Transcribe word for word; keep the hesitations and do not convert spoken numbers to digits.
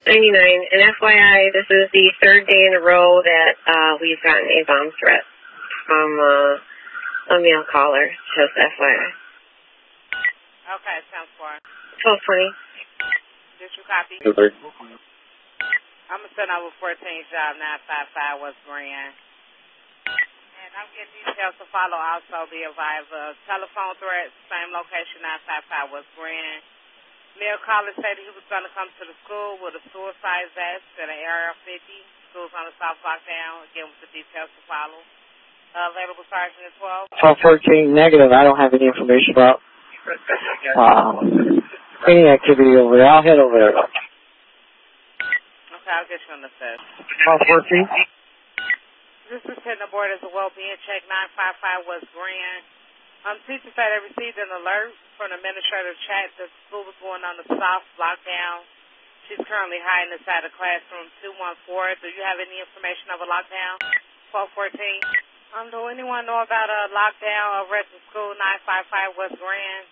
ninety-nine. And F Y I, this is the third day in a row that uh, we've gotten a bomb threat from uh, a male caller. Just F Y I. Okay, sounds for twelve twenty. Did you copy? Okay. I'm going to send over fourteen job nine five five West Grand. And I'm getting details to follow also via Viber. Telephone threat, same location, nine five five West Grand. Male caller said he was going to come to the school with a suicide vest and an A R fifty. School's on the south lockdown. Again, with the details to follow. Uh, available Sergeant at twelve. twelve fourteen, negative. I don't have any information about uh, any activity over there. I'll head over there. Okay, I'll get you on the fifth. twelve fourteen. This is hitting the board as a well-being check, nine five five West Grand. Um, teacher said they received an alert from the administrative chat that the school was going on the soft lockdown. She's currently hiding inside the classroom two one four. Do you have any information of a lockdown? twelve fourteen. Um, do anyone know about a lockdown over at the school, nine five five West Grand?